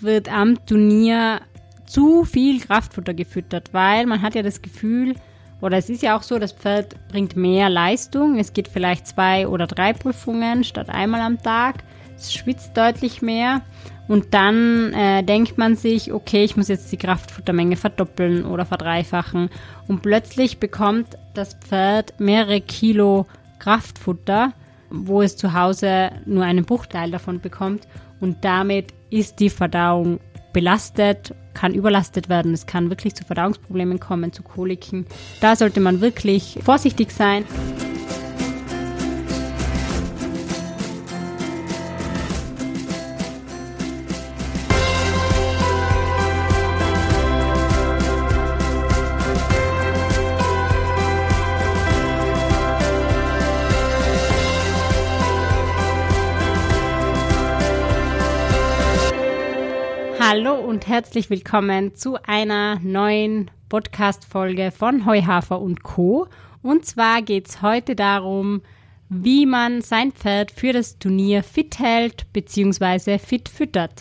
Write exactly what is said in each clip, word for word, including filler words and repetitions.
wird am Turnier zu viel Kraftfutter gefüttert, weil man hat ja das Gefühl, oder es ist ja auch so, das Pferd bringt mehr Leistung. Es geht vielleicht zwei oder drei Prüfungen statt einmal am Tag. Es schwitzt deutlich mehr. Und dann äh, denkt man sich, okay, ich muss jetzt die Kraftfuttermenge verdoppeln oder verdreifachen. Und plötzlich bekommt das Pferd mehrere Kilo Kraftfutter, wo es zu Hause nur einen Bruchteil davon bekommt. Und damit ist die Verdauung belastet, kann überlastet werden. Es kann wirklich zu Verdauungsproblemen kommen, zu Koliken. Da sollte man wirklich vorsichtig sein. Hallo und herzlich willkommen zu einer neuen Podcast-Folge von Heuhafer und Co. Und zwar geht es heute darum, wie man sein Pferd für das Turnier fit hält bzw. fit füttert.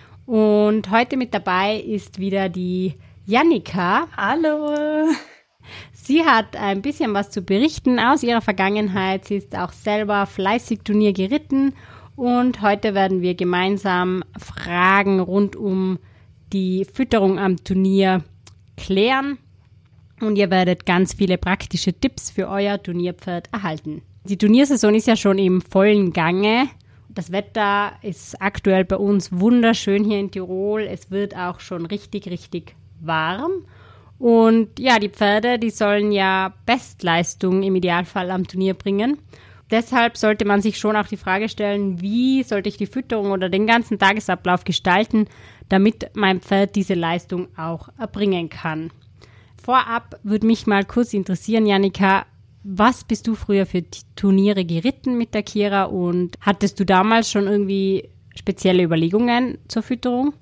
Und heute mit dabei ist wieder die Jannika. Hallo! Sie hat ein bisschen was zu berichten aus ihrer Vergangenheit. Sie ist auch selber fleißig Turnier geritten. Und heute werden wir gemeinsam Fragen rund um die Fütterung am Turnier klären. Und ihr werdet ganz viele praktische Tipps für euer Turnierpferd erhalten. Die Turniersaison ist ja schon im vollen Gange. Das Wetter ist aktuell bei uns wunderschön hier in Tirol. Es wird auch schon richtig, richtig warm. Und ja, die Pferde, die sollen ja Bestleistung im Idealfall am Turnier bringen. Deshalb sollte man sich schon auch die Frage stellen, wie sollte ich die Fütterung oder den ganzen Tagesablauf gestalten, damit mein Pferd diese Leistung auch erbringen kann. Vorab würde mich mal kurz interessieren, Jannika, was bist du früher für Turniere geritten mit der Kira und hattest du damals schon irgendwie spezielle Überlegungen zur Fütterung?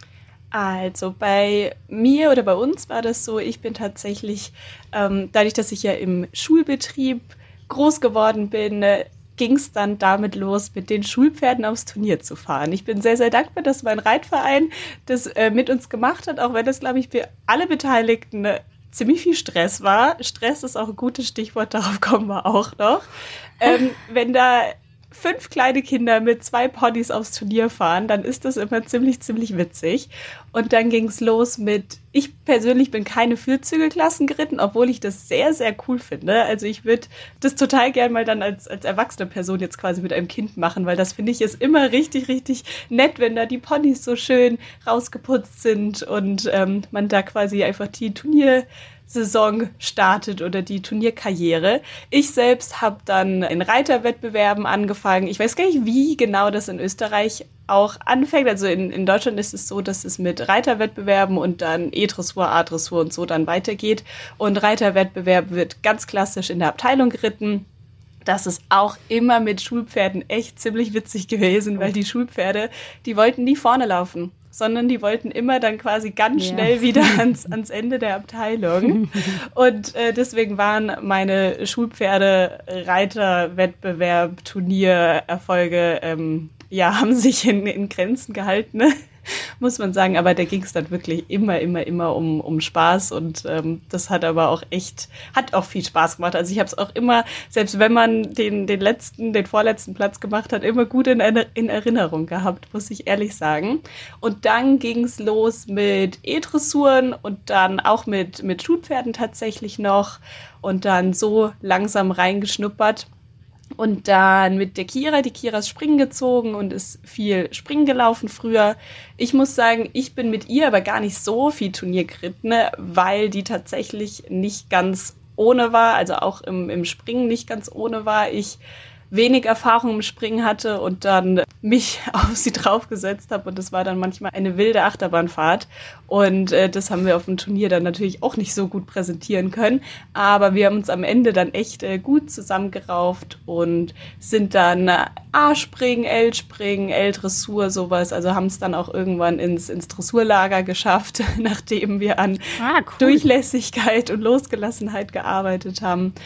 Also bei mir oder bei uns war das so, ich bin tatsächlich, ähm, dadurch, dass ich ja im Schulbetrieb groß geworden bin, ging es dann damit los, mit den Schulpferden aufs Turnier zu fahren. Ich bin sehr, sehr dankbar, dass mein Reitverein das äh, mit uns gemacht hat, auch wenn das, glaube ich, für alle Beteiligten äh, ziemlich viel Stress war. Stress ist auch ein gutes Stichwort, darauf kommen wir auch noch. Ähm, wenn da fünf kleine Kinder mit zwei Ponys aufs Turnier fahren, dann ist das immer ziemlich, ziemlich witzig. Und dann ging es los mit, ich persönlich bin keine Vierzügelklassen geritten, obwohl ich das sehr, sehr cool finde. Also ich würde das total gern mal dann als, als erwachsene Person jetzt quasi mit einem Kind machen, weil das finde ich ist immer richtig, richtig nett, wenn da die Ponys so schön rausgeputzt sind und ähm, man da quasi einfach die Turnier Saison startet oder die Turnierkarriere. Ich selbst habe dann in Reiterwettbewerben angefangen. Ich weiß gar nicht, wie genau das in Österreich auch anfängt. Also in, in Deutschland ist es so, dass es mit Reiterwettbewerben und dann E-Dressur, A-Dressur und so dann weitergeht. Und Reiterwettbewerb wird ganz klassisch in der Abteilung geritten. Das ist auch immer mit Schulpferden echt ziemlich witzig gewesen, weil die Schulpferde, die wollten nie vorne laufen, sondern die wollten immer dann quasi ganz ja. schnell wieder ans, ans Ende der Abteilung. Und äh, deswegen waren meine Schulpferde, Reiterwettbewerb, Turniererfolge, ähm, ja, haben sich in, in Grenzen gehalten, ne? Muss man sagen. Aber da ging es dann wirklich immer, immer, immer um, um Spaß. Und ähm, das hat aber auch echt, hat auch viel Spaß gemacht. Also ich habe es auch immer, selbst wenn man den, den letzten, den vorletzten Platz gemacht hat, immer gut in, in Erinnerung gehabt, muss ich ehrlich sagen. Und dann ging es los mit E-Dressuren und dann auch mit, mit Schulpferden tatsächlich noch. Und dann so langsam reingeschnuppert. Und dann mit der Kira, die Kira ist Springen gezogen und ist viel Springen gelaufen früher. Ich muss sagen, ich bin mit ihr aber gar nicht so viel Turnier geritten, weil die tatsächlich nicht ganz ohne war, also auch im, im Springen nicht ganz ohne war. Ich wenig Erfahrung im Springen hatte und dann mich auf sie draufgesetzt habe und das war dann manchmal eine wilde Achterbahnfahrt und äh, das haben wir auf dem Turnier dann natürlich auch nicht so gut präsentieren können, aber wir haben uns am Ende dann echt äh, gut zusammengerauft und sind dann äh, A-Springen, L-Springen, L-Dressur, sowas, also haben es dann auch irgendwann ins, ins Dressurlager geschafft, nachdem wir an ah, cool. Durchlässigkeit und Losgelassenheit gearbeitet haben.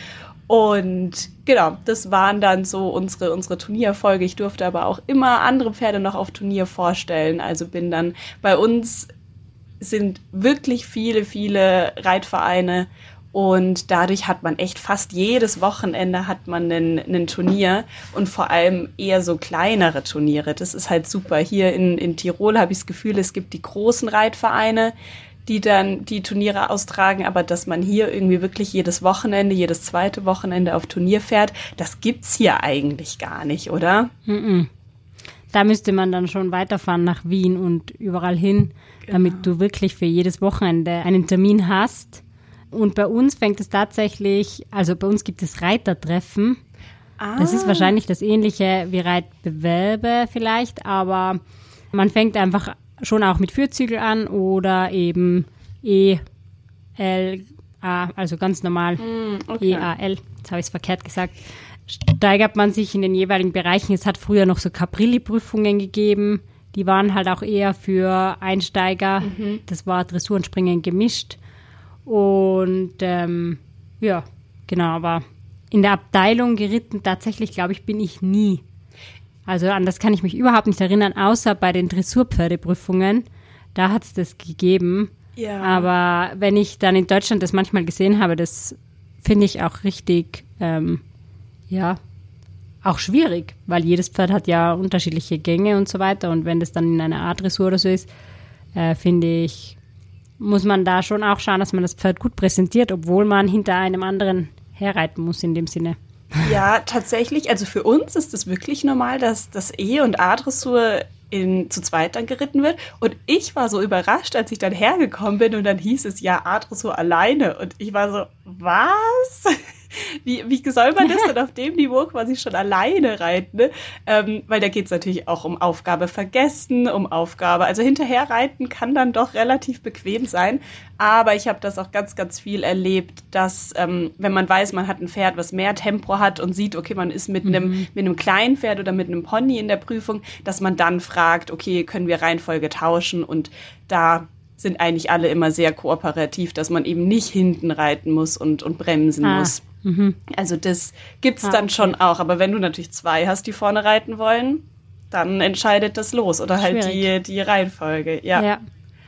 Und genau, das waren dann so unsere, unsere Turnierfolge. Ich durfte aber auch immer andere Pferde noch auf Turnier vorstellen. Also bin dann, bei uns sind wirklich viele, viele Reitvereine und dadurch hat man echt fast jedes Wochenende hat man einen, einen Turnier und vor allem eher so kleinere Turniere. Das ist halt super. Hier in, in Tirol habe ich das Gefühl, es gibt die großen Reitvereine, die dann die Turniere austragen, aber dass man hier irgendwie wirklich jedes Wochenende, jedes zweite Wochenende auf Turnier fährt, das gibt's hier eigentlich gar nicht, oder? Mm-mm. Da müsste man dann schon weiterfahren nach Wien und überall hin, genau, damit du wirklich für jedes Wochenende einen Termin hast. Und bei uns fängt es tatsächlich, also bei uns gibt es Reitertreffen. Ah. Das ist wahrscheinlich das Ähnliche wie Reitbewerbe vielleicht, aber man fängt einfach schon auch mit Führzügel an oder eben E L A, also ganz normal mm, okay. E A L, jetzt habe ich es verkehrt gesagt, steigert man sich in den jeweiligen Bereichen. Es hat früher noch so Caprilli-Prüfungen gegeben, die waren halt auch eher für Einsteiger, mhm. Das war Dressur und Springen gemischt und ähm, ja, genau, aber in der Abteilung geritten tatsächlich, glaube ich, bin ich nie. Also an das kann ich mich überhaupt nicht erinnern, außer bei den Dressurpferdeprüfungen. Da hat es das gegeben. Ja. Aber wenn ich dann in Deutschland das manchmal gesehen habe, das finde ich auch richtig, ähm, ja, auch schwierig, weil jedes Pferd hat ja unterschiedliche Gänge und so weiter. Und wenn das dann in einer A-Dressur oder so ist, äh, finde ich, muss man da schon auch schauen, dass man das Pferd gut präsentiert, obwohl man hinter einem anderen herreiten muss in dem Sinne. Ja, tatsächlich. Also für uns ist es wirklich normal, dass das E- und A-Dressur in, zu zweit dann geritten wird. Und ich war so überrascht, als ich dann hergekommen bin und dann hieß es ja A-Dressur alleine. Und ich war so, was? Wie, wie soll man das denn auf dem Niveau quasi schon alleine reiten? Ne? Ähm, weil da geht es natürlich auch um Aufgabe vergessen, um Aufgabe. Also hinterher reiten kann dann doch relativ bequem sein. Aber ich habe das auch ganz, ganz viel erlebt, dass ähm, wenn man weiß, man hat ein Pferd, was mehr Tempo hat und sieht, okay, man ist mit einem mhm. mit einem kleinen Pferd oder mit einem Pony in der Prüfung, dass man dann fragt, okay, können wir Reihenfolge tauschen? Und da sind eigentlich alle immer sehr kooperativ, dass man eben nicht hinten reiten muss und, und bremsen ah. muss. Mhm. Also das gibt's ah, dann okay. schon auch. Aber wenn du natürlich zwei hast, die vorne reiten wollen, dann entscheidet das los. Oder halt die, die Reihenfolge. Ja. ja.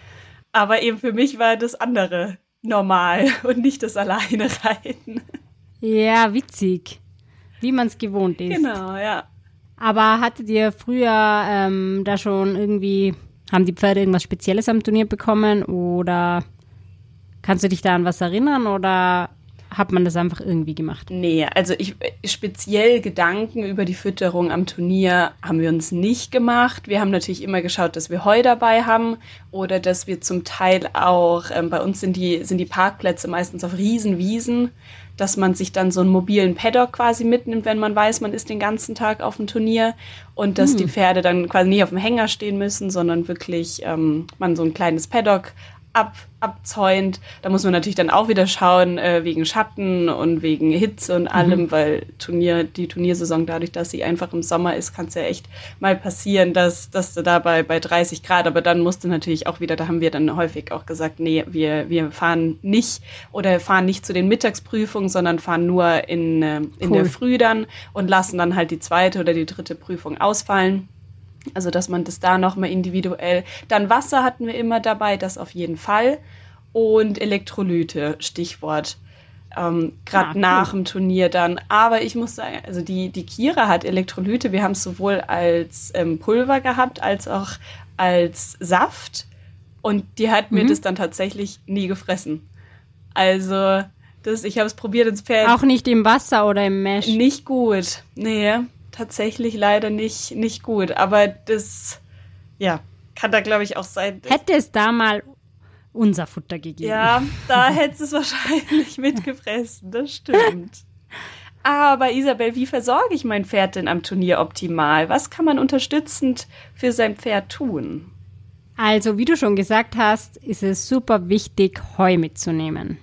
Aber eben für mich war das andere normal und nicht das alleine reiten. Ja, witzig. Wie man es gewohnt ist. Genau, ja. Aber hattet ihr früher ähm, da schon irgendwie, haben die Pferde irgendwas Spezielles am Turnier bekommen? Oder kannst du dich da an was erinnern? Oder hat man das einfach irgendwie gemacht? Nee, also ich, speziell Gedanken über die Fütterung am Turnier haben wir uns nicht gemacht. Wir haben natürlich immer geschaut, dass wir Heu dabei haben oder dass wir zum Teil auch, ähm, bei uns sind die, sind die Parkplätze meistens auf Riesenwiesen, dass man sich dann so einen mobilen Paddock quasi mitnimmt, wenn man weiß, man ist den ganzen Tag auf dem Turnier und dass hm. die Pferde dann quasi nicht auf dem Hänger stehen müssen, sondern wirklich ähm, man so ein kleines Paddock ab, abzäunt. Da muss man natürlich dann auch wieder schauen, äh, wegen Schatten und wegen Hitze und allem, mhm. weil Turnier, die Turniersaison, dadurch, dass sie einfach im Sommer ist, kann es ja echt mal passieren, dass, dass du da bei, bei dreißig Grad, aber dann musst du natürlich auch wieder, da haben wir dann häufig auch gesagt, nee, wir, wir fahren nicht oder fahren nicht zu den Mittagsprüfungen, sondern fahren nur in, äh, in cool. der Früh dann und lassen dann halt die zweite oder die dritte Prüfung ausfallen. Also, dass man das da nochmal individuell, dann Wasser hatten wir immer dabei, das auf jeden Fall. Und Elektrolyte, Stichwort, ähm, gerade ah, cool. nach dem Turnier dann. Aber ich muss sagen, also die, die Kira hat Elektrolyte, wir haben es sowohl als ähm, Pulver gehabt, als auch als Saft. Und die hat mhm. mir das dann tatsächlich nie gefressen. Also, das, ich habe es probiert ins Pferd. Auch nicht im Wasser oder im Mesh? Nicht gut, nee. Tatsächlich leider nicht, nicht gut. Aber das, ja, kann da, glaube ich, auch sein. Hätte es da mal unser Futter gegeben. Ja, da hätte es wahrscheinlich mitgefressen, das stimmt. Aber Isabel, wie versorge ich mein Pferd denn am Turnier optimal? Was kann man unterstützend für sein Pferd tun? Also, wie du schon gesagt hast, ist es super wichtig, Heu mitzunehmen.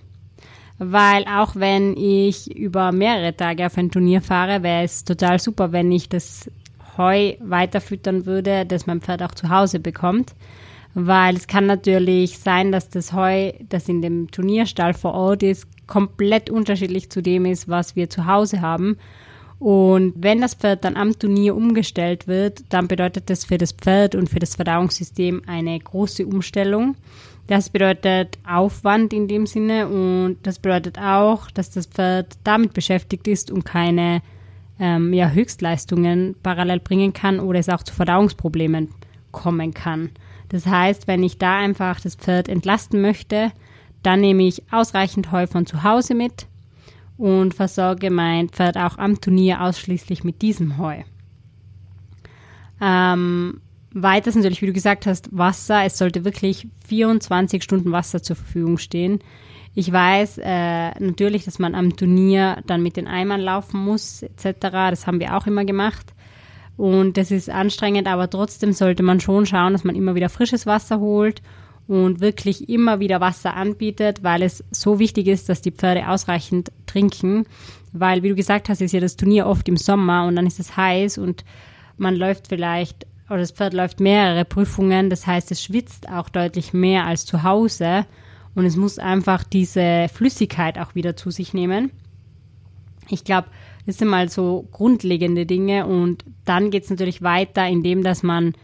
Weil auch wenn ich über mehrere Tage auf ein Turnier fahre, wäre es total super, wenn ich das Heu weiterfüttern würde, das mein Pferd auch zu Hause bekommt. weil es kann natürlich sein, dass das Heu, das in dem Turnierstall vor Ort ist, komplett unterschiedlich zu dem ist, was wir zu Hause haben. Und wenn das Pferd dann am Turnier umgestellt wird, dann bedeutet das für das Pferd und für das Verdauungssystem eine große Umstellung. Das bedeutet Aufwand in dem Sinne und das bedeutet auch, dass das Pferd damit beschäftigt ist und keine ähm, ja, Höchstleistungen parallel bringen kann oder es auch zu Verdauungsproblemen kommen kann. Das heißt, wenn ich da einfach das Pferd entlasten möchte, dann nehme ich ausreichend Heu von zu Hause mit und versorge mein Pferd auch am Turnier ausschließlich mit diesem Heu. Ähm, weiters natürlich, wie du gesagt hast, Wasser. Es sollte wirklich vierundzwanzig Stunden Wasser zur Verfügung stehen. Ich weiß äh, natürlich, dass man am Turnier dann mit den Eimern laufen muss et cetera. Das haben wir auch immer gemacht. Und das ist anstrengend, aber trotzdem sollte man schon schauen, dass man immer wieder frisches Wasser holt und wirklich immer wieder Wasser anbietet, weil es so wichtig ist, dass die Pferde ausreichend trinken. Weil, wie du gesagt hast, ist ja das Turnier oft im Sommer und dann ist es heiß und man läuft vielleicht, oder das Pferd läuft mehrere Prüfungen. Das heißt, es schwitzt auch deutlich mehr als zu Hause und es muss einfach diese Flüssigkeit auch wieder zu sich nehmen. Ich glaube, das sind mal so grundlegende Dinge und dann geht es natürlich weiter, indem dass man,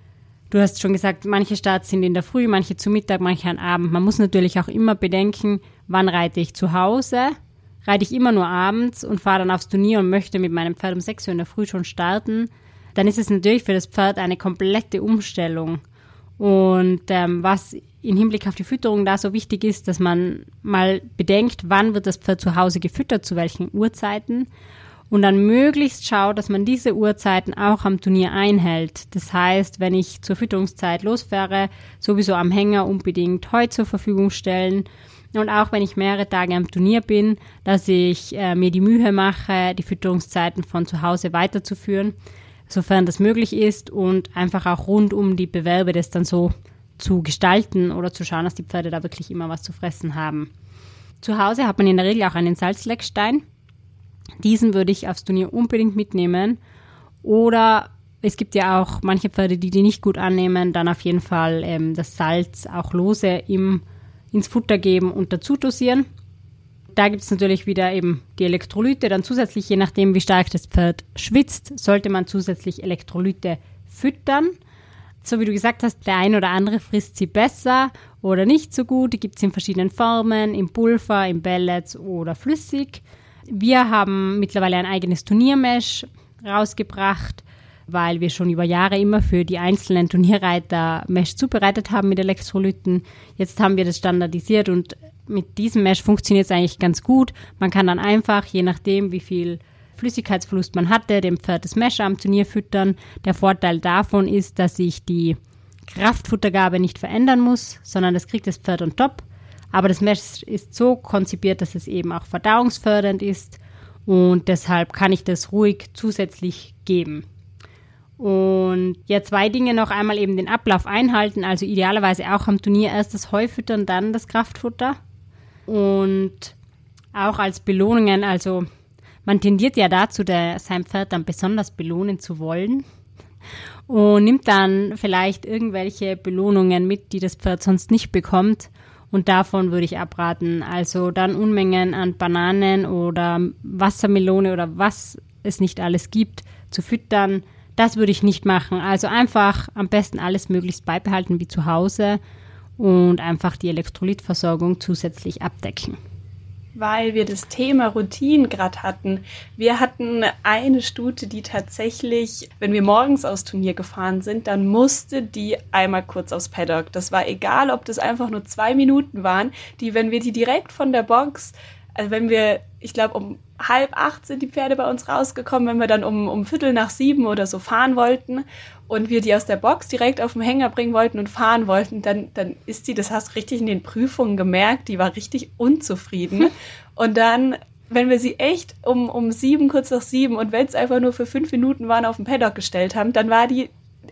du hast schon gesagt, manche Starts sind in der Früh, manche zu Mittag, manche am Abend. Man muss natürlich auch immer bedenken, wann reite ich zu Hause, reite ich immer nur abends und fahre dann aufs Turnier und möchte mit meinem Pferd um sechs Uhr in der Früh schon starten, dann ist es natürlich für das Pferd eine komplette Umstellung. Und ähm, was im Hinblick auf die Fütterung da so wichtig ist, dass man mal bedenkt, wann wird das Pferd zu Hause gefüttert, zu welchen Uhrzeiten und dann möglichst schaut, dass man diese Uhrzeiten auch am Turnier einhält. Das heißt, wenn ich zur Fütterungszeit losfahre, sowieso am Hänger unbedingt Heu zur Verfügung stellen und auch wenn ich mehrere Tage am Turnier bin, dass ich äh, mir die Mühe mache, die Fütterungszeiten von zu Hause weiterzuführen, sofern das möglich ist und einfach auch rund um die Bewerbe das dann so zu gestalten oder zu schauen, dass die Pferde da wirklich immer was zu fressen haben. Zu Hause hat man in der Regel auch einen Salzleckstein. Diesen würde ich aufs Turnier unbedingt mitnehmen. Oder es gibt ja auch manche Pferde, die die nicht gut annehmen, dann auf jeden Fall ähm, das Salz auch lose im, ins Futter geben und dazu dosieren. Da gibt es natürlich wieder eben die Elektrolyte, dann zusätzlich, je nachdem wie stark das Pferd schwitzt, sollte man zusätzlich Elektrolyte füttern. So wie du gesagt hast, der ein oder andere frisst sie besser oder nicht so gut. Die gibt es in verschiedenen Formen, im Pulver, in Pellets oder flüssig. Wir haben mittlerweile ein eigenes Turniermesh rausgebracht, weil wir schon über Jahre immer für die einzelnen Turnierreiter Mesh zubereitet haben mit Elektrolyten. Jetzt haben wir das standardisiert und mit diesem Mesh funktioniert es eigentlich ganz gut. Man kann dann einfach, je nachdem wie viel Flüssigkeitsverlust man hatte, dem Pferd das Mesh am Turnier füttern. Der Vorteil davon ist, dass ich die Kraftfuttergabe nicht verändern muss, sondern das kriegt das Pferd on top. Aber das Mesh ist so konzipiert, dass es eben auch verdauungsfördernd ist und deshalb kann ich das ruhig zusätzlich geben. Und ja, zwei Dinge noch. Einmal eben den Ablauf einhalten, also idealerweise auch am Turnier erst das Heu füttern, dann das Kraftfutter. Und auch als Belohnungen, also man tendiert ja dazu, der, sein Pferd dann besonders belohnen zu wollen und nimmt dann vielleicht irgendwelche Belohnungen mit, die das Pferd sonst nicht bekommt. Und davon würde ich abraten. Also dann Unmengen an Bananen oder Wassermelone oder was es nicht alles gibt, zu füttern. Das würde ich nicht machen. Also einfach am besten alles möglichst beibehalten wie zu Hause und einfach die Elektrolytversorgung zusätzlich abdecken. Weil wir das Thema Routinen gerade hatten. Wir hatten eine Stute, die tatsächlich, wenn wir morgens aufs Turnier gefahren sind, dann musste die einmal kurz aufs Paddock. Das war egal, ob das einfach nur zwei Minuten waren, die, wenn wir die direkt von der Box, also wenn wir, ich glaube um halb acht sind die Pferde bei uns rausgekommen, wenn wir dann um, um Viertel nach sieben oder so fahren wollten und wir die aus der Box direkt auf den Hänger bringen wollten und fahren wollten, dann, dann ist die, das hast du richtig in den Prüfungen gemerkt, die war richtig unzufrieden. Und dann, wenn wir sie echt um, um sieben, kurz nach sieben und wenn es einfach nur für fünf Minuten waren, auf den Paddock gestellt haben, dann war die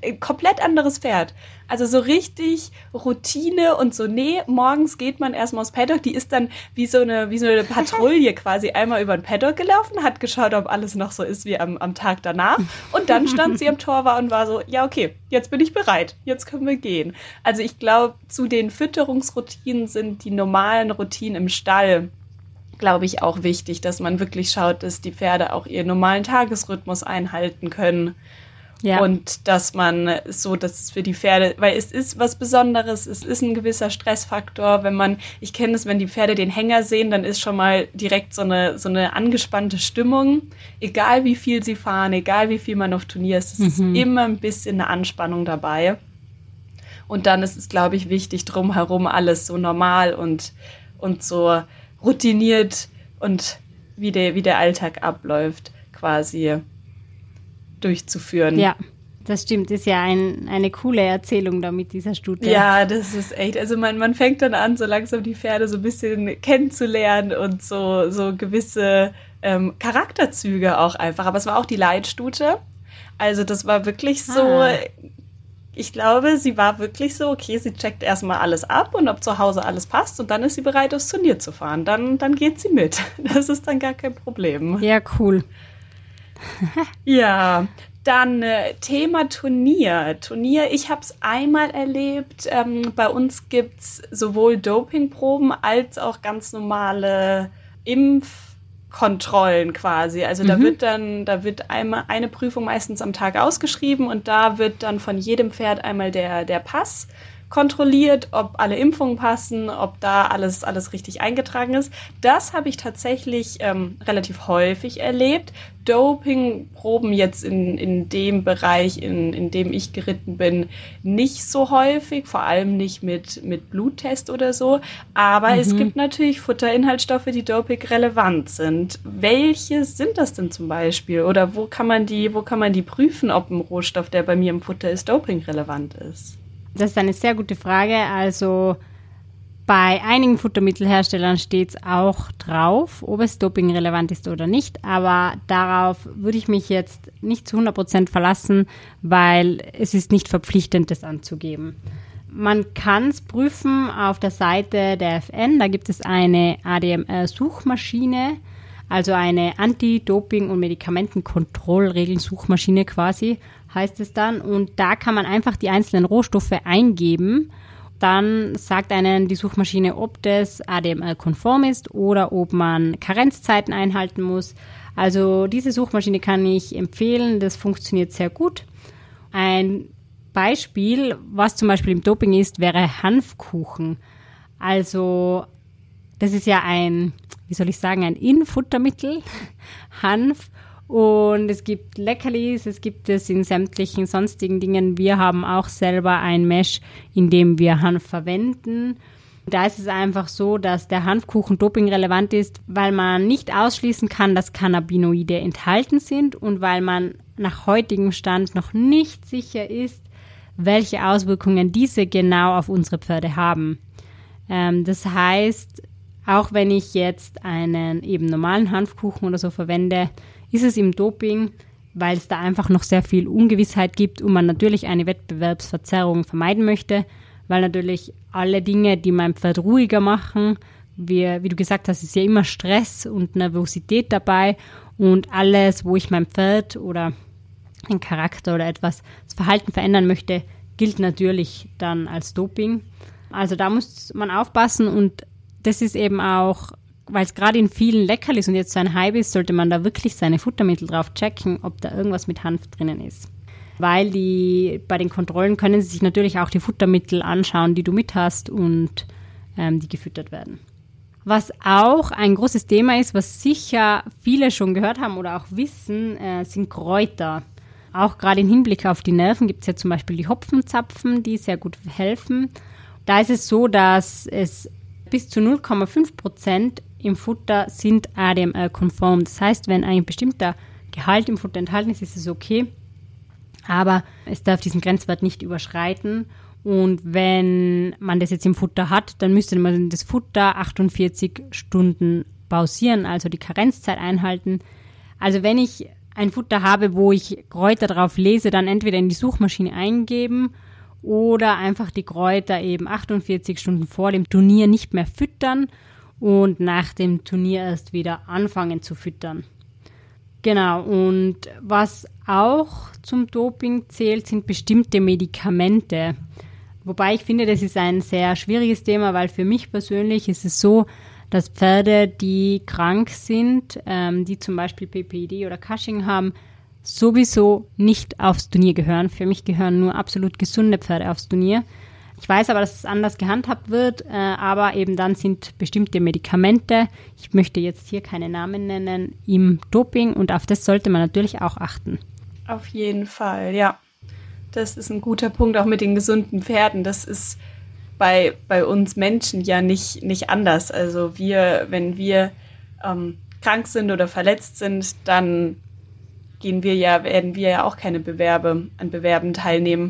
ein komplett anderes Pferd. Also so richtig Routine und so, nee, morgens geht man erstmal aufs Paddock, die ist dann wie so eine, wie so eine Patrouille quasi einmal über den Paddock gelaufen, hat geschaut, ob alles noch so ist wie am, am Tag danach und dann stand sie am Tor und war so, ja okay, jetzt bin ich bereit, jetzt können wir gehen. Also ich glaube, zu den Fütterungsroutinen sind die normalen Routinen im Stall, glaube ich, auch wichtig, dass man wirklich schaut, dass die Pferde auch ihren normalen Tagesrhythmus einhalten können. Ja. Und dass man so, dass es für die Pferde, weil es ist was Besonderes, es ist ein gewisser Stressfaktor, wenn man, ich kenne es, wenn die Pferde den Hänger sehen, dann ist schon mal direkt so eine, so eine angespannte Stimmung, egal wie viel sie fahren, egal wie viel man auf Turnier ist, es mhm. ist immer ein bisschen eine Anspannung dabei. Und dann ist es, glaube ich, wichtig, drumherum alles so normal und, und so routiniert und wie der, wie der Alltag abläuft, quasi durchzuführen. Ja, das stimmt. Ist ja ein, eine coole Erzählung da mit dieser Stute. Ja, das ist echt, also man, man fängt dann an, so langsam die Pferde so ein bisschen kennenzulernen und so, so gewisse ähm, Charakterzüge auch einfach. Aber es war auch die Leitstute. Also das war wirklich so, ah. ich glaube, sie war wirklich so, okay, sie checkt erstmal alles ab und ob zu Hause alles passt und dann ist sie bereit, aufs Turnier zu fahren. Dann, dann geht sie mit. Das ist dann gar kein Problem. Ja, cool. Ja, dann äh, Thema Turnier. Turnier, ich habe es einmal erlebt. Ähm, bei uns gibt es sowohl Dopingproben als auch ganz normale Impfkontrollen quasi. Also mhm. da wird dann, da wird einmal eine Prüfung meistens am Tag ausgeschrieben und da wird dann von jedem Pferd einmal der, der Pass kontrolliert, ob alle Impfungen passen, ob da alles, alles richtig eingetragen ist. Das habe ich tatsächlich ähm, relativ häufig erlebt. Dopingproben jetzt in, in dem Bereich, in, in dem ich geritten bin, nicht so häufig, vor allem nicht mit, mit Bluttest oder so. Aber mhm. es gibt natürlich Futterinhaltsstoffe, die dopingrelevant sind. Welche sind das denn zum Beispiel? Oder wo kann man die, wo kann man die prüfen, ob ein Rohstoff, der bei mir im Futter ist, dopingrelevant ist? Das ist eine sehr gute Frage. Also bei einigen Futtermittelherstellern steht es auch drauf, ob es dopingrelevant ist oder nicht. Aber darauf würde ich mich jetzt nicht zu hundert Prozent verlassen, weil es ist nicht verpflichtend, das anzugeben. Man kann es prüfen auf der Seite der F N. Da gibt es eine A D M R-Suchmaschine, also eine Anti-Doping- und Medikamentenkontrollregeln-Suchmaschine quasi, heißt es dann. Und da kann man einfach die einzelnen Rohstoffe eingeben. Dann sagt einen die Suchmaschine, ob das A D M R-konform ist oder ob man Karenzzeiten einhalten muss. Also diese Suchmaschine kann ich empfehlen, das funktioniert sehr gut. Ein Beispiel, was zum Beispiel im Doping ist, wäre Hanfkuchen. Also das ist ja ein, wie soll ich sagen, ein In-Futtermittel, Hanf. Und es gibt Leckerlis, es gibt es in sämtlichen sonstigen Dingen. Wir haben auch selber ein Mesh, in dem wir Hanf verwenden. Da ist es einfach so, dass der Hanfkuchen dopingrelevant ist, weil man nicht ausschließen kann, dass Cannabinoide enthalten sind und weil man nach heutigem Stand noch nicht sicher ist, welche Auswirkungen diese genau auf unsere Pferde haben. Ähm, das heißt, auch wenn ich jetzt einen eben normalen Hanfkuchen oder so verwende, ist es im Doping, weil es da einfach noch sehr viel Ungewissheit gibt und man natürlich eine Wettbewerbsverzerrung vermeiden möchte, weil natürlich alle Dinge, die mein Pferd ruhiger machen, wie, wie du gesagt hast, ist ja immer Stress und Nervosität dabei und alles, wo ich mein Pferd oder den Charakter oder etwas, das Verhalten verändern möchte, gilt natürlich dann als Doping. Also da muss man aufpassen und das ist eben auch, weil es gerade in vielen Leckerlis und jetzt so ein Hype ist, sollte man da wirklich seine Futtermittel drauf checken, ob da irgendwas mit Hanf drinnen ist. Weil die bei den Kontrollen können sie sich natürlich auch die Futtermittel anschauen, die du mit hast und ähm, die gefüttert werden. Was auch ein großes Thema ist, was sicher viele schon gehört haben oder auch wissen, äh, sind Kräuter. Auch gerade im Hinblick auf die Nerven gibt es ja zum Beispiel die Hopfenzapfen, die sehr gut helfen. Da ist es so, dass es bis zu null Komma fünf Prozent im Futter sind A D M R-konform. Das heißt, wenn ein bestimmter Gehalt im Futter enthalten ist, ist es okay. Aber es darf diesen Grenzwert nicht überschreiten. Und wenn man das jetzt im Futter hat, dann müsste man das Futter achtundvierzig Stunden pausieren, also die Karenzzeit einhalten. Also wenn ich ein Futter habe, wo ich Kräuter drauf lese, dann entweder in die Suchmaschine eingeben oder einfach die Kräuter eben achtundvierzig Stunden vor dem Turnier nicht mehr füttern und nach dem Turnier erst wieder anfangen zu füttern. Genau, und was auch zum Doping zählt, sind bestimmte Medikamente. Wobei ich finde, das ist ein sehr schwieriges Thema, weil für mich persönlich ist es so, dass Pferde, die krank sind, ähm, die zum Beispiel P P I D oder Cushing haben, sowieso nicht aufs Turnier gehören. Für mich gehören nur absolut gesunde Pferde aufs Turnier. Ich weiß aber, dass es anders gehandhabt wird, äh, aber eben dann sind bestimmte Medikamente, ich möchte jetzt hier keine Namen nennen, im Doping und auf das sollte man natürlich auch achten. Auf jeden Fall, ja. Das ist ein guter Punkt, auch mit den gesunden Pferden. Das ist bei, bei uns Menschen ja nicht, nicht anders. Also wir, wenn wir ähm, krank sind oder verletzt sind, dann gehen wir ja, werden wir ja auch keine Bewerbe an Bewerben teilnehmen.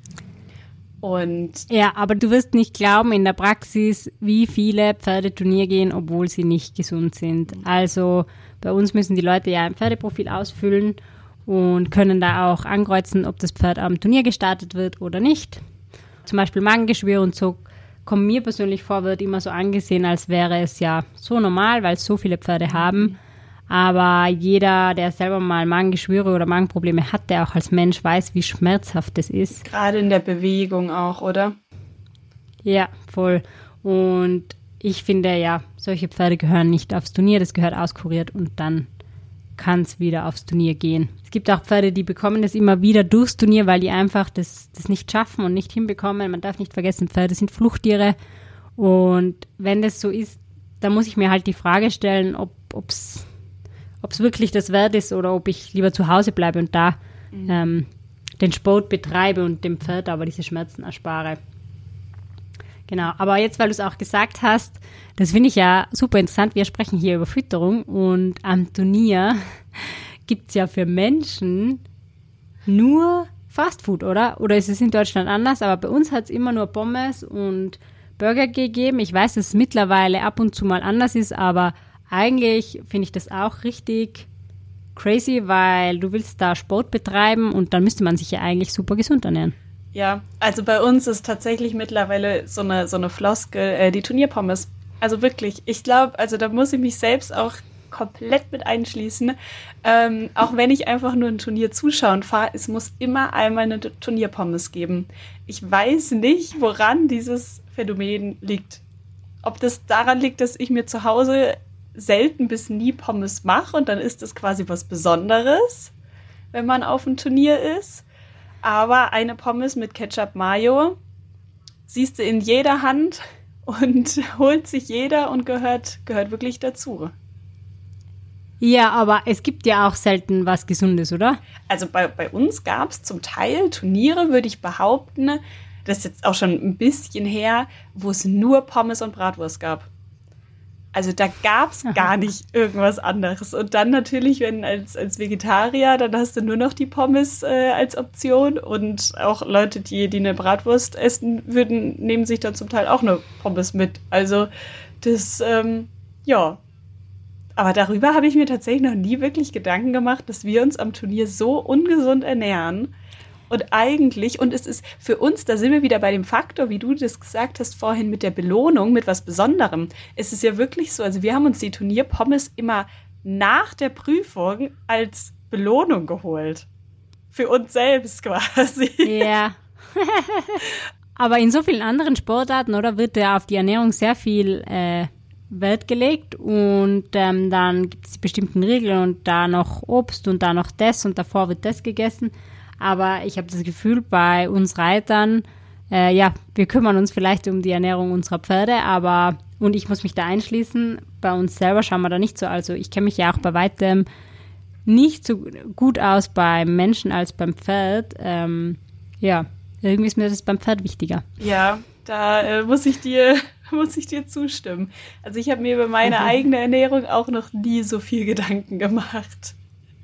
Und ja, aber du wirst nicht glauben in der Praxis, wie viele Pferde Turnier gehen, obwohl sie nicht gesund sind. Also bei uns müssen die Leute ja ein Pferdeprofil ausfüllen und können da auch ankreuzen, ob das Pferd am Turnier gestartet wird oder nicht. Zum Beispiel Magengeschwür und so kommt mir persönlich vor, wird immer so angesehen, als wäre es ja so normal, weil es so viele Pferde haben. Aber jeder, der selber mal Magengeschwüre oder Magenprobleme hat, der auch als Mensch weiß, wie schmerzhaft das ist. Gerade in der Bewegung auch, oder? Ja, voll. Und ich finde, ja, solche Pferde gehören nicht aufs Turnier, das gehört auskuriert und dann kann es wieder aufs Turnier gehen. Es gibt auch Pferde, die bekommen das immer wieder durchs Turnier, weil die einfach das, das nicht schaffen und nicht hinbekommen. Man darf nicht vergessen, Pferde sind Fluchttiere. Und wenn das so ist, dann muss ich mir halt die Frage stellen, ob es ob es wirklich das wert ist oder ob ich lieber zu Hause bleibe und da mhm. ähm, den Sport betreibe und dem Pferd aber diese Schmerzen erspare. Genau, aber jetzt, weil du es auch gesagt hast, das finde ich ja super interessant, wir sprechen hier über Fütterung und am Turnier gibt es ja für Menschen nur Fastfood, oder? Oder ist es in Deutschland anders? Aber bei uns hat es immer nur Pommes und Burger gegeben. Ich weiß, dass es mittlerweile ab und zu mal anders ist, aber eigentlich finde ich das auch richtig crazy, weil du willst da Sport betreiben und dann müsste man sich ja eigentlich super gesund ernähren. Ja, also bei uns ist tatsächlich mittlerweile so eine, so eine Floskel, äh, die Turnierpommes. Also wirklich, ich glaube, also da muss ich mich selbst auch komplett mit einschließen. Ähm, auch wenn ich einfach nur ein Turnier zuschauen fahre, es muss immer einmal eine Turnierpommes geben. Ich weiß nicht, woran dieses Phänomen liegt. Ob das daran liegt, dass ich mir zu Hause selten bis nie Pommes mache und dann ist das quasi was Besonderes, wenn man auf einem Turnier ist. Aber eine Pommes mit Ketchup Mayo siehst du in jeder Hand und holt sich jeder und gehört, gehört wirklich dazu. Ja, aber es gibt ja auch selten was Gesundes, oder? Also bei, bei uns gab es zum Teil Turniere, würde ich behaupten, das ist jetzt auch schon ein bisschen her, wo es nur Pommes und Bratwurst gab. Also da gab es gar nicht irgendwas anderes. Und dann natürlich, wenn als, als Vegetarier, dann hast du nur noch die Pommes äh, als Option. Und auch Leute, die, die eine Bratwurst essen würden, nehmen sich dann zum Teil auch eine Pommes mit. Also das, ähm, ja. Aber darüber habe ich mir tatsächlich noch nie wirklich Gedanken gemacht, dass wir uns am Turnier so ungesund ernähren. Und eigentlich, und es ist für uns, da sind wir wieder bei dem Faktor, wie du das gesagt hast vorhin mit der Belohnung, mit was Besonderem. Es ist ja wirklich so, also wir haben uns die Turnierpommes immer nach der Prüfung als Belohnung geholt. Für uns selbst quasi. Ja. Aber in so vielen anderen Sportarten, oder, wird ja auf die Ernährung sehr viel äh, Wert gelegt und ähm, dann gibt es die bestimmten Regeln und da noch Obst und da noch das und davor wird das gegessen. Aber ich habe das Gefühl, bei uns Reitern, äh, ja, wir kümmern uns vielleicht um die Ernährung unserer Pferde, aber, und ich muss mich da einschließen, bei uns selber schauen wir da nicht so. Also ich kenne mich ja auch bei weitem nicht so gut aus beim Menschen als beim Pferd. Ähm, ja, irgendwie ist mir das beim Pferd wichtiger. Ja, da äh, muss ich dir, muss ich dir zustimmen. Also ich habe mir über meine mhm. eigene Ernährung auch noch nie so viel Gedanken gemacht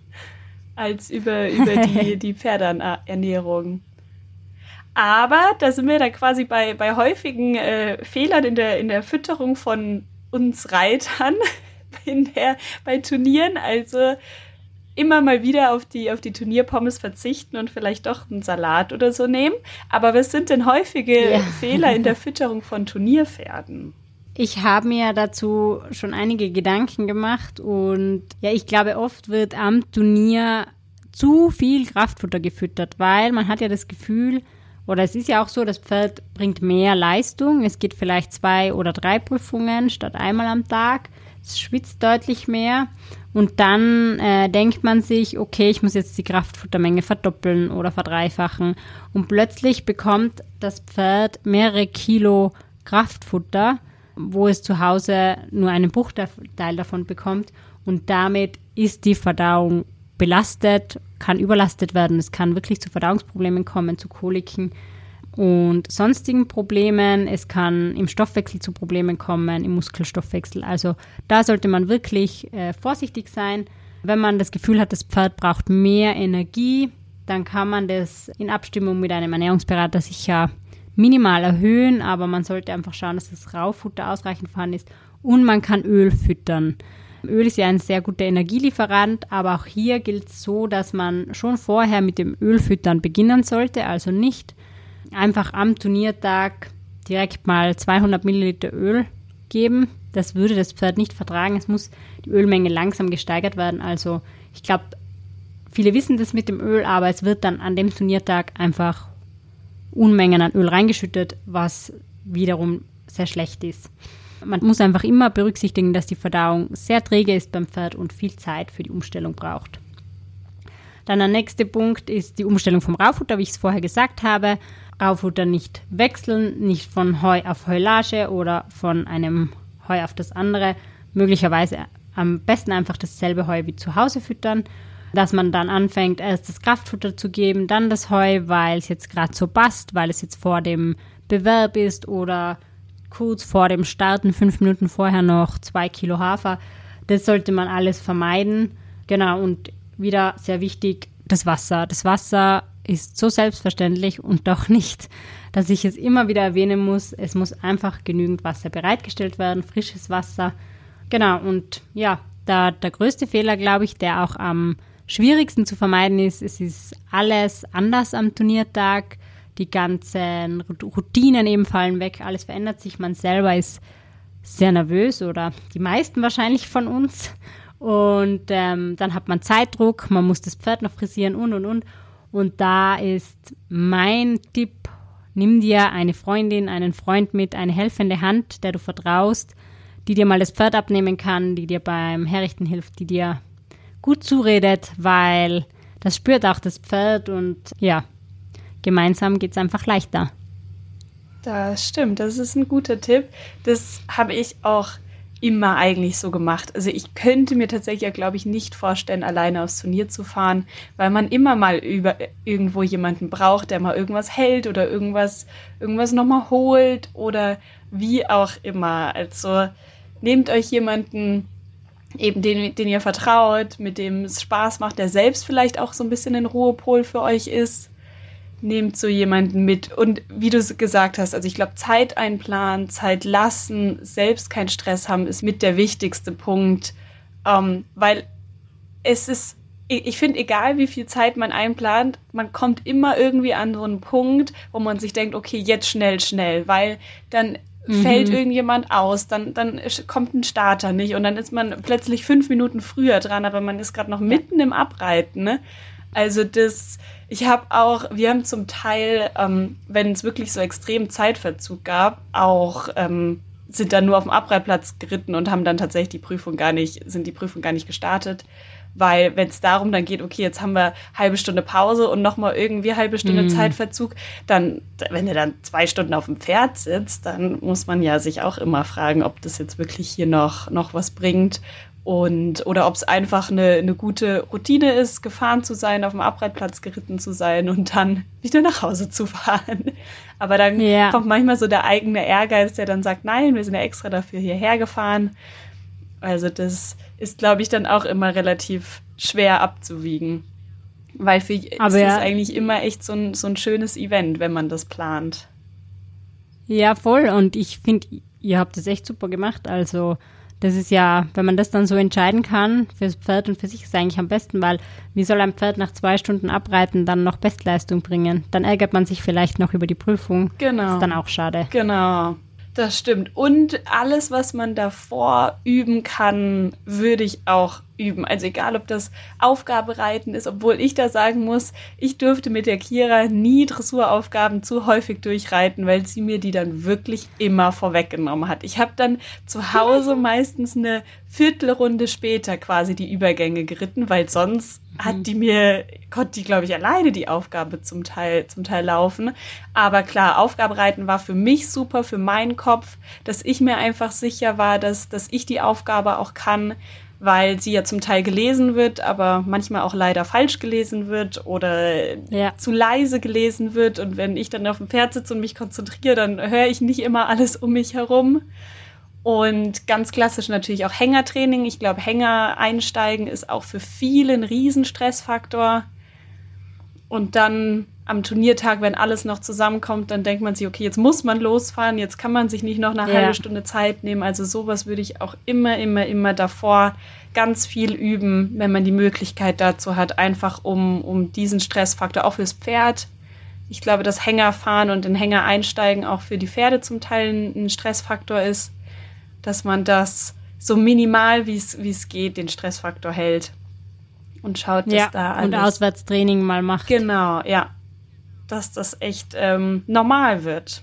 als über, über die, die Pferdeernährung. Aber da sind wir dann quasi bei, bei häufigen äh, Fehlern in der, in der Fütterung von uns Reitern in der, bei Turnieren. Also immer mal wieder auf die, auf die Turnierpommes verzichten und vielleicht doch einen Salat oder so nehmen. Aber was sind denn häufige ja. Fehler in der Fütterung von Turnierpferden? Ich habe mir dazu schon einige Gedanken gemacht und ja, ich glaube, oft wird am Turnier zu viel Kraftfutter gefüttert, weil man hat ja das Gefühl, oder es ist ja auch so, das Pferd bringt mehr Leistung. Es geht vielleicht zwei oder drei Prüfungen statt einmal am Tag. Es schwitzt deutlich mehr und dann äh, denkt man sich, okay, ich muss jetzt die Kraftfuttermenge verdoppeln oder verdreifachen und plötzlich bekommt das Pferd mehrere Kilo Kraftfutter, wo es zu Hause nur einen Bruchteil davon bekommt und damit ist die Verdauung belastet, kann überlastet werden, es kann wirklich zu Verdauungsproblemen kommen, zu Koliken und sonstigen Problemen, es kann im Stoffwechsel zu Problemen kommen, im Muskelstoffwechsel, also da sollte man wirklich äh, vorsichtig sein. Wenn man das Gefühl hat, das Pferd braucht mehr Energie, dann kann man das in Abstimmung mit einem Ernährungsberater sicher minimal erhöhen, aber man sollte einfach schauen, dass das Raufutter ausreichend vorhanden ist und man kann Öl füttern. Öl ist ja ein sehr guter Energielieferant, aber auch hier gilt es so, dass man schon vorher mit dem Ölfüttern beginnen sollte, also nicht einfach am Turniertag direkt mal zweihundert Milliliter Öl geben. Das würde das Pferd nicht vertragen. Es muss die Ölmenge langsam gesteigert werden. Also ich glaube, viele wissen das mit dem Öl, aber es wird dann an dem Turniertag einfach Unmengen an Öl reingeschüttet, was wiederum sehr schlecht ist. Man muss einfach immer berücksichtigen, dass die Verdauung sehr träge ist beim Pferd und viel Zeit für die Umstellung braucht. Dann der nächste Punkt ist die Umstellung vom Raufutter, wie ich es vorher gesagt habe. Raufutter nicht wechseln, nicht von Heu auf Heulage oder von einem Heu auf das andere. Möglicherweise am besten einfach dasselbe Heu wie zu Hause füttern, dass man dann anfängt, erst das Kraftfutter zu geben, dann das Heu, weil es jetzt gerade so passt, weil es jetzt vor dem Bewerb ist oder kurz vor dem Starten, fünf Minuten vorher noch zwei Kilo Hafer. Das sollte man alles vermeiden. Genau, und wieder sehr wichtig, das Wasser. Das Wasser ist so selbstverständlich und doch nicht, dass ich es immer wieder erwähnen muss. Es muss einfach genügend Wasser bereitgestellt werden, frisches Wasser. Genau, und ja, da der größte Fehler, glaube ich, der auch am schwierigsten zu vermeiden ist, es ist alles anders am Turniertag. Die ganzen Routinen eben fallen weg, alles verändert sich. Man selber ist sehr nervös oder die meisten wahrscheinlich von uns. Und ähm, dann hat man Zeitdruck, man muss das Pferd noch frisieren und, und, und. Und da ist mein Tipp, nimm dir eine Freundin, einen Freund mit, eine helfende Hand, der du vertraust, die dir mal das Pferd abnehmen kann, die dir beim Herrichten hilft, die dir gut zuredet, weil das spürt auch das Pferd und ja, gemeinsam geht es einfach leichter. Das stimmt, das ist ein guter Tipp. Das habe ich auch immer eigentlich so gemacht. Also ich könnte mir tatsächlich ja, glaube ich, nicht vorstellen, alleine aufs Turnier zu fahren, weil man immer mal über irgendwo jemanden braucht, der mal irgendwas hält oder irgendwas, irgendwas nochmal holt oder wie auch immer. Also nehmt euch jemanden, eben den, den ihr vertraut, mit dem es Spaß macht, der selbst vielleicht auch so ein bisschen ein Ruhepol für euch ist. Nehmt so jemanden mit und wie du gesagt hast, also ich glaube, Zeit einplanen, Zeit lassen, selbst keinen Stress haben, ist mit der wichtigste Punkt, ähm, weil es ist, ich, ich finde, egal wie viel Zeit man einplant, man kommt immer irgendwie an so einen Punkt, wo man sich denkt, okay, jetzt schnell, schnell, weil dann mhm. fällt irgendjemand aus, dann, dann kommt ein Starter nicht und dann ist man plötzlich fünf Minuten früher dran, aber man ist gerade noch mitten im Abreiten, ne? Also das, ich habe auch, wir haben zum Teil, ähm, wenn es wirklich so extrem Zeitverzug gab, auch ähm, sind dann nur auf dem Abreitplatz geritten und haben dann tatsächlich die Prüfung gar nicht, sind die Prüfung gar nicht gestartet, weil wenn es darum dann geht, okay, jetzt haben wir halbe Stunde Pause und nochmal irgendwie halbe Stunde mhm. Zeitverzug, dann, wenn du dann zwei Stunden auf dem Pferd sitzt, dann muss man ja sich auch immer fragen, ob das jetzt wirklich hier noch, noch was bringt. Und, oder ob es einfach eine, eine gute Routine ist, gefahren zu sein, auf dem Abreitplatz geritten zu sein und dann wieder nach Hause zu fahren. Aber dann ja. kommt manchmal so der eigene Ehrgeiz, der dann sagt, nein, wir sind ja extra dafür hierher gefahren. Also das ist, glaube ich, dann auch immer relativ schwer abzuwiegen. Weil für Aber es ja. ist eigentlich immer echt so ein, so ein schönes Event, wenn man das plant. Ja, voll. Und ich finde, ihr habt das echt super gemacht. Also das ist ja, wenn man das dann so entscheiden kann, fürs Pferd und für sich ist es eigentlich am besten, weil wie soll ein Pferd nach zwei Stunden abreiten dann noch Bestleistung bringen? Dann ärgert man sich vielleicht noch über die Prüfung. Genau. Das ist dann auch schade. Genau. Das stimmt. Und alles, was man davor üben kann, würde ich auch üben. Also egal, ob das Aufgabereiten ist, obwohl ich da sagen muss, ich durfte mit der Kira nie Dressuraufgaben zu häufig durchreiten, weil sie mir die dann wirklich immer vorweggenommen hat. Ich habe dann zu Hause meistens eine Viertelrunde später quasi die Übergänge geritten, weil sonst mhm. hat die mir, konnte die, glaube ich, alleine die Aufgabe zum Teil, zum Teil laufen. Aber klar, Aufgabereiten war für mich super, für meinen Kopf, dass ich mir einfach sicher war, dass, dass ich die Aufgabe auch kann, weil sie ja zum Teil gelesen wird, aber manchmal auch leider falsch gelesen wird oder ja. zu leise gelesen wird. Und wenn ich dann auf dem Pferd sitze und mich konzentriere, dann höre ich nicht immer alles um mich herum. Und ganz klassisch natürlich auch Hängertraining. Ich glaube, Hänger einsteigen ist auch für viele ein Riesenstressfaktor. Und dann am Turniertag, wenn alles noch zusammenkommt, dann denkt man sich, okay, jetzt muss man losfahren, jetzt kann man sich nicht noch eine ja. halbe Stunde Zeit nehmen. Also sowas würde ich auch immer, immer, immer davor ganz viel üben, wenn man die Möglichkeit dazu hat, einfach um, um diesen Stressfaktor, auch fürs Pferd. Ich glaube, dass Hängerfahren und in Hänger einsteigen auch für die Pferde zum Teil ein Stressfaktor ist, dass man das so minimal, wie es wie es geht, den Stressfaktor hält und schaut, dass ja, da alles... und Auswärtstraining mal macht. Genau, ja. Dass das echt ähm, normal wird,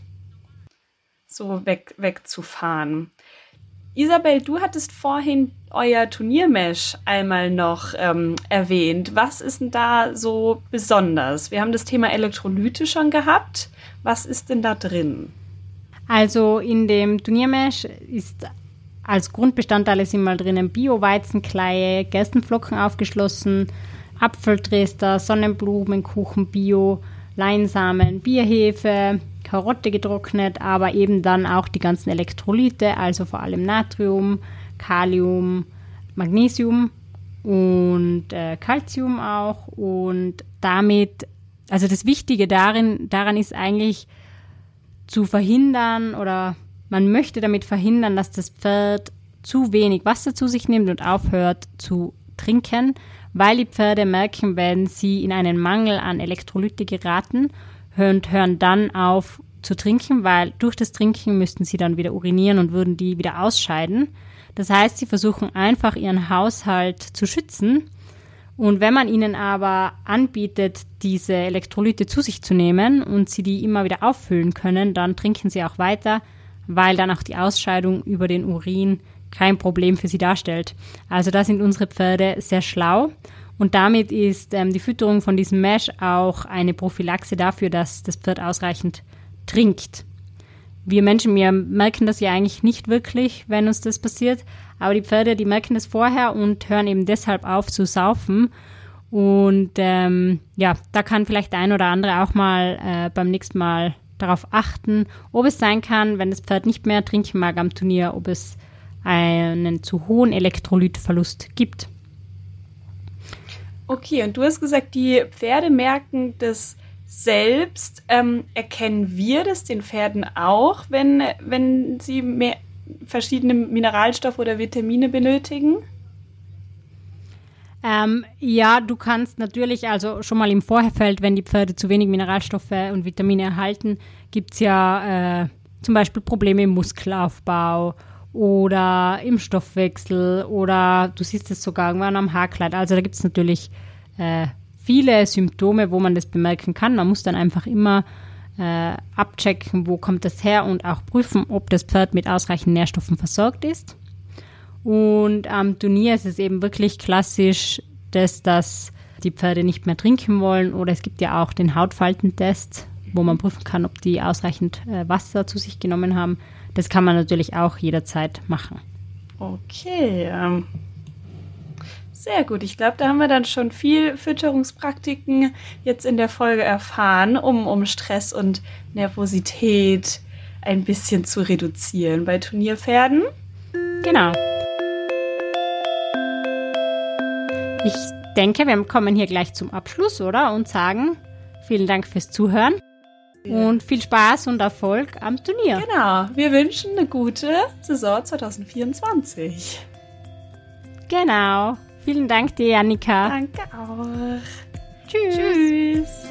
so weg, wegzufahren. Isabel, du hattest vorhin euer Turniermesh einmal noch ähm, erwähnt. Was ist denn da so besonders? Wir haben das Thema Elektrolyte schon gehabt. Was ist denn da drin? Also in dem Turniermesh ist als Grundbestandteile sind mal drinnen Bio-Weizenkleie, Gerstenflocken aufgeschlossen, Apfeldrester, Sonnenblumenkuchen Bio, Leinsamen, Bierhefe, Karotte getrocknet, aber eben dann auch die ganzen Elektrolyte, also vor allem Natrium, Kalium, Magnesium und äh, Calcium auch. Und damit, also das Wichtige darin, daran ist eigentlich zu verhindern oder man möchte damit verhindern, dass das Pferd zu wenig Wasser zu sich nimmt und aufhört zu trinken, weil die Pferde merken, wenn sie in einen Mangel an Elektrolyte geraten und hören dann auf zu trinken, weil durch das Trinken müssten sie dann wieder urinieren und würden die wieder ausscheiden. Das heißt, sie versuchen einfach ihren Haushalt zu schützen. Und wenn man ihnen aber anbietet, diese Elektrolyte zu sich zu nehmen und sie die immer wieder auffüllen können, dann trinken sie auch weiter, weil dann auch die Ausscheidung über den Urin kein Problem für sie darstellt. Also da sind unsere Pferde sehr schlau und damit ist ähm, die Fütterung von diesem Mesh auch eine Prophylaxe dafür, dass das Pferd ausreichend trinkt. Wir Menschen, wir merken das ja eigentlich nicht wirklich, wenn uns das passiert, aber die Pferde, die merken das vorher und hören eben deshalb auf zu saufen. Und ähm, ja, da kann vielleicht der ein oder andere auch mal äh, beim nächsten Mal darauf achten, ob es sein kann, wenn das Pferd nicht mehr trinken mag am Turnier, ob es einen zu hohen Elektrolytverlust gibt. Okay, und du hast gesagt, die Pferde merken das selbst. Ähm, erkennen wir das den Pferden auch, wenn, wenn sie mehr verschiedene Mineralstoffe oder Vitamine benötigen? Ähm, ja, du kannst natürlich, also schon mal im Vorfeld, wenn die Pferde zu wenig Mineralstoffe und Vitamine erhalten, gibt es ja äh, zum Beispiel Probleme im Muskelaufbau oder im Stoffwechsel oder du siehst es sogar irgendwann am Haarkleid. Also da gibt es natürlich äh, viele Symptome, wo man das bemerken kann. Man muss dann einfach immer äh, abchecken, wo kommt das her und auch prüfen, ob das Pferd mit ausreichend Nährstoffen versorgt ist. Und am Turnier ist es eben wirklich klassisch, dass, dass die Pferde nicht mehr trinken wollen oder es gibt ja auch den Hautfaltentest, wo man prüfen kann, ob die ausreichend äh, Wasser zu sich genommen haben. Das kann man natürlich auch jederzeit machen. Okay, ähm, sehr gut. Ich glaube, da haben wir dann schon viel Fütterungspraktiken jetzt in der Folge erfahren, um, um Stress und Nervosität ein bisschen zu reduzieren bei Turnierpferden. Genau. Ich denke, wir kommen hier gleich zum Abschluss, oder? Und sagen vielen Dank fürs Zuhören. Und viel Spaß und Erfolg am Turnier. Genau, wir wünschen eine gute Saison zwanzig vierundzwanzig. Genau. Vielen Dank dir, Annika. Danke auch. Tschüss. Tschüss.